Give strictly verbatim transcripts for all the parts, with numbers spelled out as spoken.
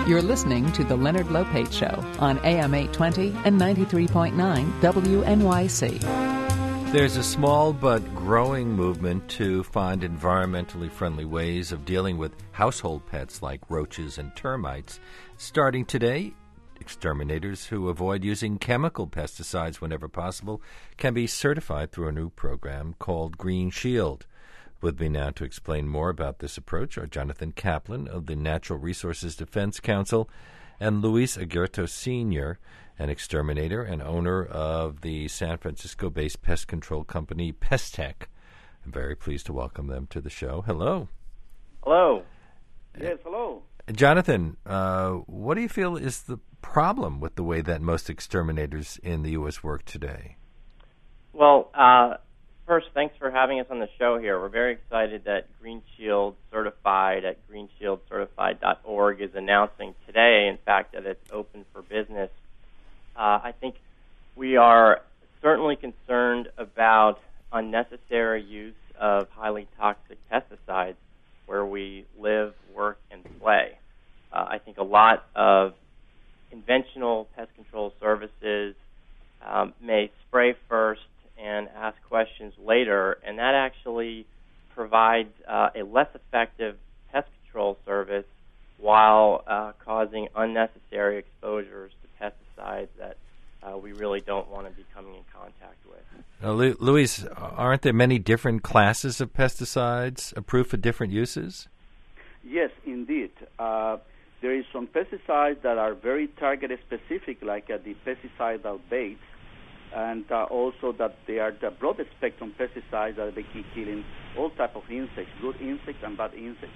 You're listening to The Leonard Lopate Show on A M eight twenty and ninety-three point nine W N Y C. There's a small but growing movement to find environmentally friendly ways of dealing with household pets like roaches and termites. Starting today, exterminators who avoid using chemical pesticides whenever possible can be certified through a new program called Green Shield. With me now to explain more about this approach are Jonathan Kaplan of the Natural Resources Defense Council and Luis Aguirre Senior, an exterminator and owner of the San Francisco-based pest control company Pestec. I'm very pleased to welcome them to the show. Hello. Hello. Yes, hello. Jonathan, uh, what do you feel is the problem with the way that most exterminators in the U S work today? Well, uh, first, thanks for having us on the show here. We're very excited that Green Shield Certified at green shield certified dot org is announcing today, in fact, that it's open for business. Uh, I think we are certainly concerned about unnecessary use of highly toxic pesticides where we live, work, and play. Uh, I think a lot of conventional pest control services um, may spray first and ask questions later, and that actually provides uh, a less effective pest control service while uh, causing unnecessary exposures to pesticides that uh, we really don't want to be coming in contact with. Now, Lu- Luis, aren't there many different classes of pesticides approved for different uses? Yes, indeed. Uh, there is some pesticides that are very target specific, like uh, the pesticidal baits, and uh, also that they are the broad spectrum pesticides that they keep killing all type of insects, good insects and bad insects.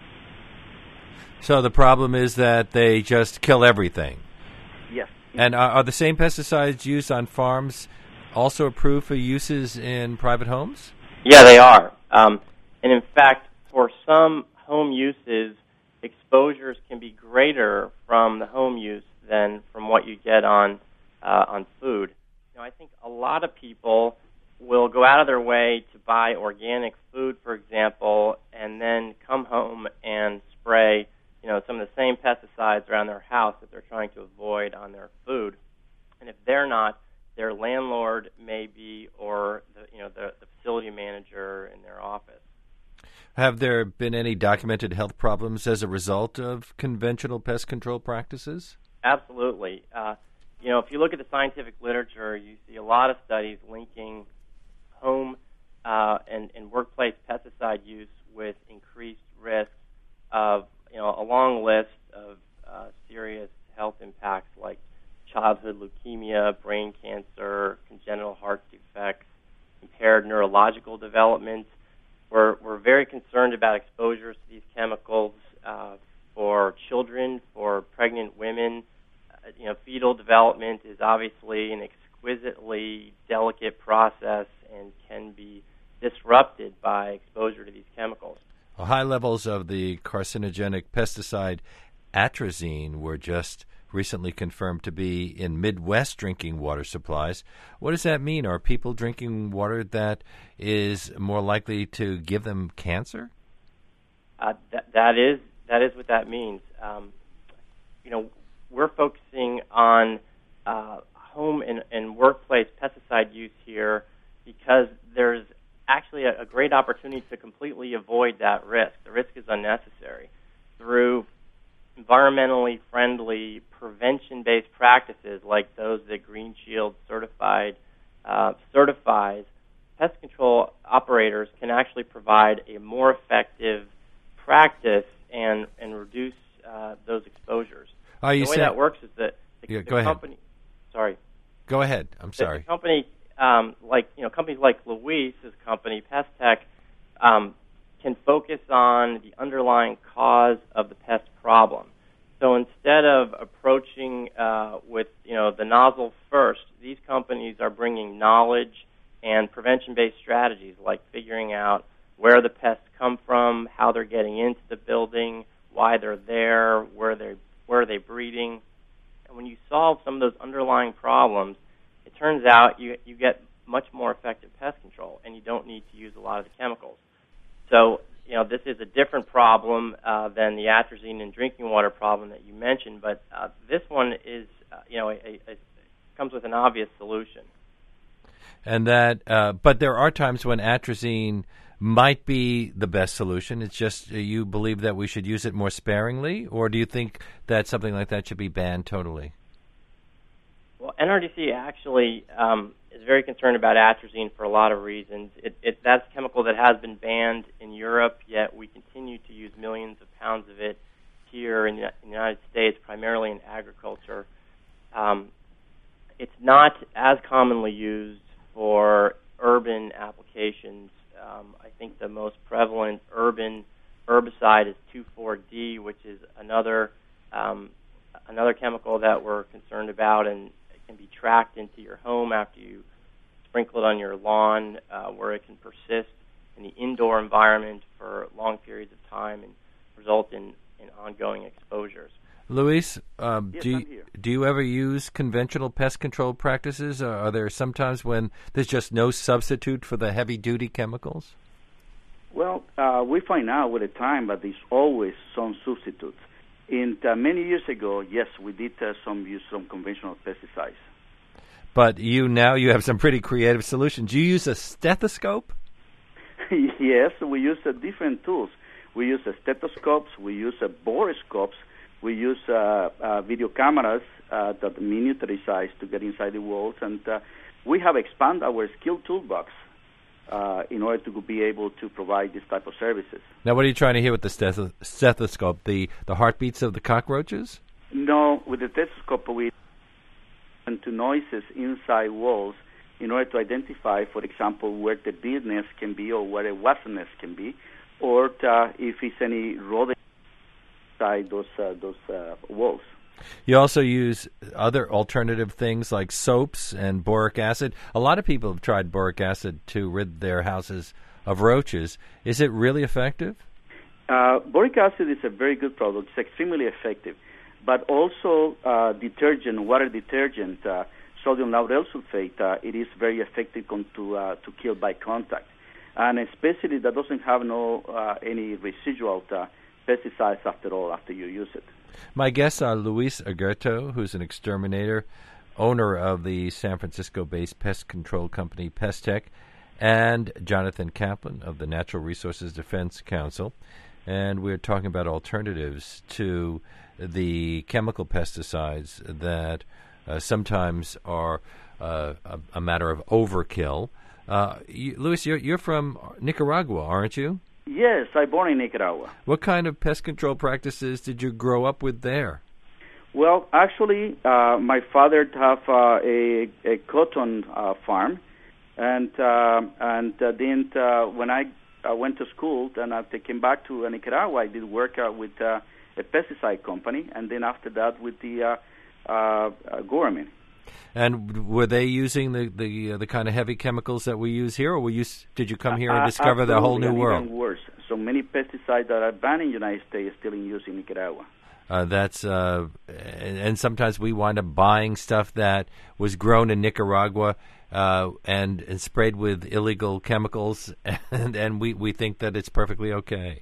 So the problem is that they just kill everything. Yes. And are, are the same pesticides used on farms also approved for uses in private homes? Yeah, they are. Um, and in fact, for some home uses, exposures can be greater from the home use than from what you get on uh, on food. You know, I think a lot of people will go out of their way to buy organic food, for example, and then come home and spray, you know, some of the same pesticides around their house that they're trying to avoid on their food. And if they're not, their landlord may be, or the, you know, the, the facility manager in their office. Have there been any documented health problems as a result of conventional pest control practices? Absolutely. Uh, you know, if you look at the scientific literature, you see a lot of studies linking home uh, and, and workplace pesticide use with increased risks of, you know, a long list of uh, serious health impacts like childhood leukemia, brain cancer, congenital heart defects, impaired neurological development. We're, we're very concerned about exposures to these chemicals uh, for children, for pregnant women. Uh, you know, fetal development is obviously an exquisitely delicate process and can be disrupted by exposure to these chemicals. Well, high levels of the carcinogenic pesticide atrazine were just recently confirmed to be in Midwest drinking water supplies. What does that mean? Are people drinking water that is more likely to give them cancer? Uh, that, that is that is what that means. Um, you know, we're focusing on uh, home and, and workplace pesticide use here because there's actually a, a great opportunity to completely avoid that risk. The risk is unnecessary through environmentally friendly prevention-based practices like those that Green Shield certified uh, certifies. Pest control operators can actually provide a more effective practice and and reduce uh, those exposures. Are you the way saying, that works is that the, yeah, the go company. Ahead. Sorry. Go ahead. I'm sorry. The, the company, um, like you know, companies like Luis's company, Pestec, um, can focus on the underlying cause of the pest problem. So instead of approaching uh, with you know the nozzle first, these companies are bringing knowledge and prevention-based strategies like figuring out where the pests come from, how they're getting into the building, why they're there, where they where are they breeding. And when you solve some of those underlying problems, it turns out you you get much more effective pest control, and you don't need to use a lot of the chemicals. So you know, this is a different problem uh, than the atrazine in drinking water problem that you mentioned, but uh, this one is, uh, you know, a, a, a, comes with an obvious solution. And that, uh, but there are times when atrazine might be the best solution. It's just uh, you believe that we should use it more sparingly, or do you think that something like that should be banned totally? Well, N R D C actually um, is very concerned about atrazine for a lot of reasons. It, it, that's a chemical that has been banned in Europe, yet we continue to use millions of pounds of it here in the, in the United States, primarily in agriculture. Um, it's not as commonly used for urban applications. Um, I think the most prevalent urban herbicide is two four D, which is another um, another chemical that we're concerned about, and it can be tracked into your home after you sprinkle it on your lawn, uh, where it can persist in the indoor environment for long periods of time and result in, in ongoing exposures. Luis, um, yes, do you, I'm here. do you ever use conventional pest control practices? Or are there some times when there's just no substitute for the heavy-duty chemicals? Well, uh, we find out with the time that there's always some substitutes. In uh, many years ago, yes, we did uh, some use some conventional pesticides. But you now you have some pretty creative solutions. You use a stethoscope? Yes, we use uh, different tools. We use uh, stethoscopes, we use uh, borescopes, we use uh, uh, video cameras uh, that miniaturize size to get inside the walls, and uh, we have expanded our skill toolbox uh, in order to be able to provide this type of services. Now, what are you trying to hear with the steth- stethoscope? The the heartbeats of the cockroaches? No, with the stethoscope, we listen to noises inside walls in order to identify, for example, where the bee nest can be or where a wasp nest can be, or uh, if it's any rodent inside those uh, those uh, walls. You also use other alternative things like soaps and boric acid. A lot of people have tried boric acid to rid their houses of roaches. Is it really effective? Uh, boric acid is a very good product. It's extremely effective. But also uh, detergent, water detergent, uh, sodium lauryl sulfate, uh, it is very effective con- to, uh, to kill by contact. And especially that doesn't have no uh, any residual uh, pesticides after all, after you use it. My guests are Luis Agerto, who's an exterminator, owner of the San Francisco-based pest control company Pesttech, and Jonathan Kaplan of the Natural Resources Defense Council. And we're talking about alternatives to the chemical pesticides that uh, sometimes are uh, a, a matter of overkill. Uh, you, Luis, you're, you're from Nicaragua, aren't you? Yes, I born in Nicaragua. What kind of pest control practices did you grow up with there? Well, actually, uh, my father have uh, a, a cotton uh, farm, and uh, and uh, then uh, when I uh, went to school, then after I came back to uh, Nicaragua, I did work uh, with uh, a pesticide company, and then after that with the uh, uh, uh, government. And were they using the the, uh, the kind of heavy chemicals that we use here, or were you, did you come here and Uh, discover the whole new absolutely, and world? even worse. So many pesticides that are banned in the United States are still in use in Nicaragua. Uh, that's uh, and, and sometimes we wind up buying stuff that was grown in Nicaragua uh, and, and sprayed with illegal chemicals, and, and we, we think that it's perfectly okay.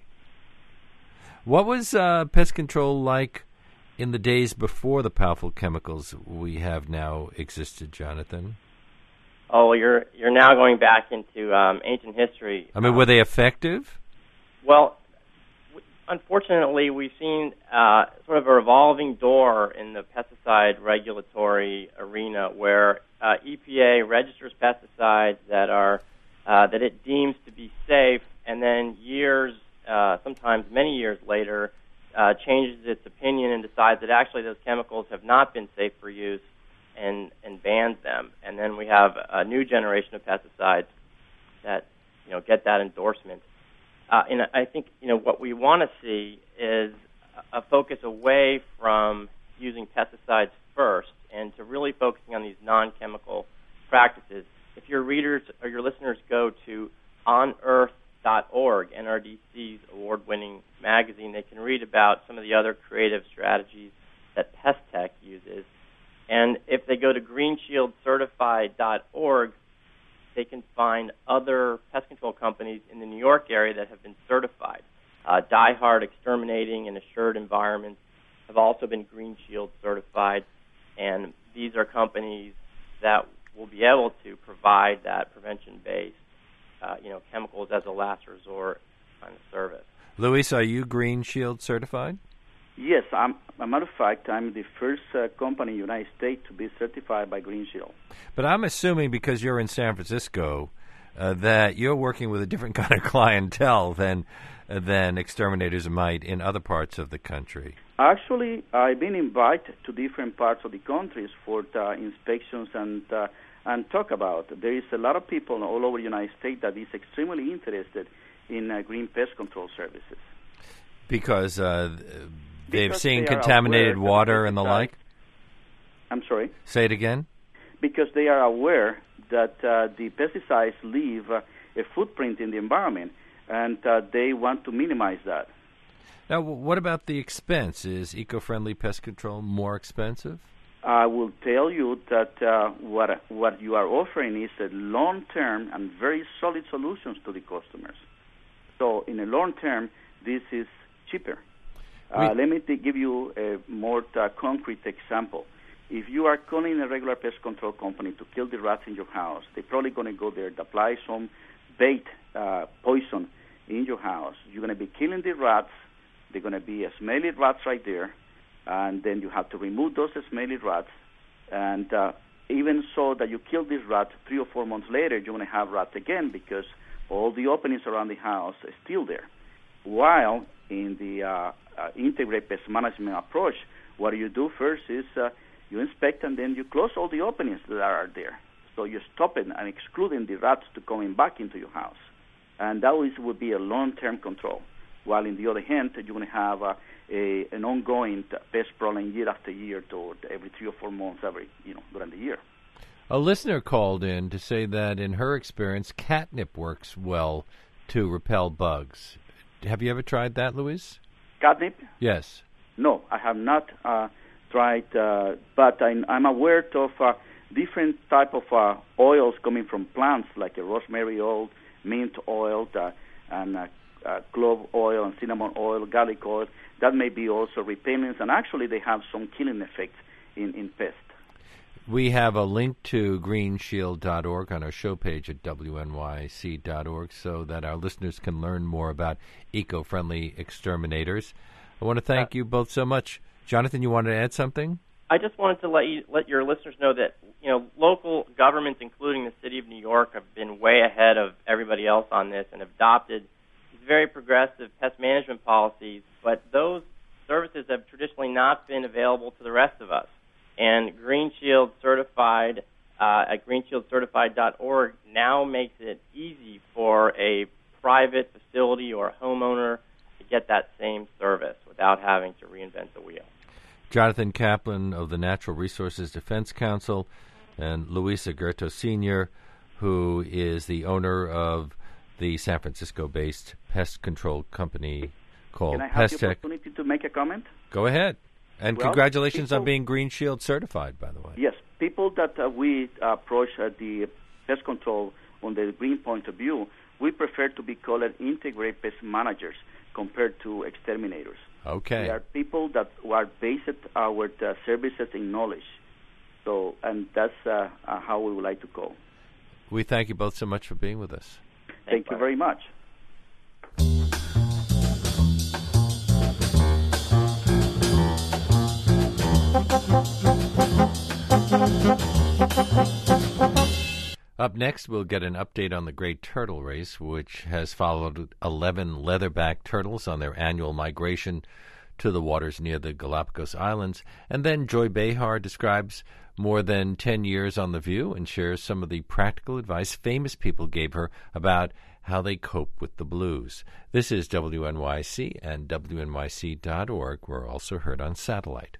What was uh, pest control like in the days before the powerful chemicals we have now existed, Jonathan? Oh, you're you're now going back into um, ancient history. I mean, were they effective? Well, w- unfortunately, we've seen uh, sort of a revolving door in the pesticide regulatory arena, where uh, E P A registers pesticides that are uh, that it deems to be safe, and then years, uh, sometimes many years later, uh, changes its opinion and decides that actually those chemicals have not been safe for use, and and bans them. And then we have a new generation of pesticides that you know get that endorsement. Uh, and I think you know what we want to see is a focus away from using pesticides first and to really focusing on these non-chemical practices. If your readers or your listeners go to on earth dot org, N R D C's award-winning magazine, they can read about some of the other creative strategies that Pesttech uses. And if they go to green shield certified dot org, they can find other pest control companies in the New York area that have been certified. Uh, Die Hard Exterminating and Assured Environments have also been Green Shield certified, and these are companies that will be able to provide that prevention-based, uh, you know, chemicals as a last resort kind of service. Luis, are you Green Shield certified? Yes, I'm, as a matter of fact, I'm the first uh, company in the United States to be certified by Green Shield. But I'm assuming because you're in San Francisco uh, that you're working with a different kind of clientele than uh, than exterminators might in other parts of the country. Actually, I've been invited to different parts of the countries for uh, inspections and uh, and talk about. There is a lot of people all over the United States that is extremely interested in uh, green pest control services. Because uh, they've Because seen they are contaminated aware water that and the pesticides- like? I'm sorry? Say it again? Because they are aware that uh, the pesticides leave uh, a footprint in the environment, and uh, they want to minimize that. Now, w- what about the expense? Is eco-friendly pest control more expensive? I will tell you that uh, what what you are offering is a long-term and very solid solutions to the customers. So in the long term, this is cheaper. Uh, let me t- give you a more uh, concrete example. If you are calling a regular pest control company to kill the rats in your house, they're probably going to go there to apply some bait uh, poison in your house. You're going to be killing the rats. They're going to be smelly rats right there, and then you have to remove those smelly rats. And uh, even so that you kill these rats, three or four months later, you're going to have rats again because all the openings around the house are still there. While in the uh, uh, integrated pest management approach, what you do first is uh, you inspect and then you close all the openings that are there. So you're stopping and excluding the rats to coming back into your house. And that is, would be a long-term control. While in the other hand, you're going to have uh, a, an ongoing pest problem year after year, toward every three or four months, every you know during the year. A listener called in to say that in her experience, catnip works well to repel bugs. Have you ever tried that, Luis? Catnip? Yes. No, I have not uh, tried, uh, but I'm, I'm aware of uh, different type of uh, oils coming from plants, like a rosemary oil, mint oil, uh, and uh, uh, clove oil, and cinnamon oil, garlic oil. That may be also repellents, and actually they have some killing effects in, in pests. We have a link to green shield dot org on our show page at W N Y C dot org so that our listeners can learn more about eco-friendly exterminators. I want to thank uh, you both so much. Jonathan, you wanted to add something? I just wanted to let you let your listeners know that you know local governments, including the City of New York, have been way ahead of everybody else on this and have adopted these very progressive pest management policies. But those services have traditionally not been available to the rest of us. And Green Shield Certified uh, at green shield certified dot org now makes it easy for a private facility or a homeowner to get that same service without having to reinvent the wheel. Jonathan Kaplan of the Natural Resources Defense Council and Luis Aguirre Senior, who is the owner of the San Francisco-based pest control company called Can I have Pest the Tech. opportunity to make a comment? Go ahead. And Well, congratulations people, on being Green Shield certified, by the way. Yes, people that uh, we approach at the pest control on the green point of view, we prefer to be called integrated pest managers compared to exterminators. Okay. They are people that are based our uh, services in knowledge. So, and that's uh, uh, how we would like to go. We thank you both so much for being with us. Thank you very much. Up next, we'll get an update on the Great Turtle Race, which has followed eleven leatherback turtles on their annual migration to the waters near the Galapagos Islands. And then Joy Behar describes more than ten years on The View and shares some of the practical advice famous people gave her about how they cope with the blues. This is W N Y C and W N Y C dot org. We're also heard on satellite.